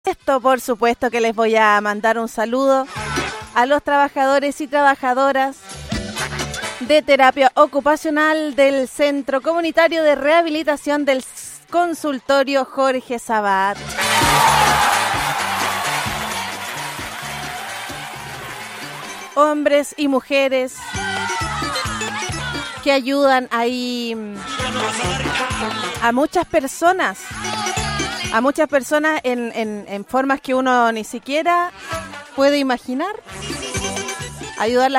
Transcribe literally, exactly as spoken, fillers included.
Esto, por supuesto, que les voy a mandar un saludo a los trabajadores y trabajadoras de terapia ocupacional del Centro Comunitario de Rehabilitación del Consultorio Jorge Sabat. Hombres y mujeres que ayudan ahí a muchas personas, a muchas personas en, en, en formas que uno ni siquiera puede imaginar. Ayudarlas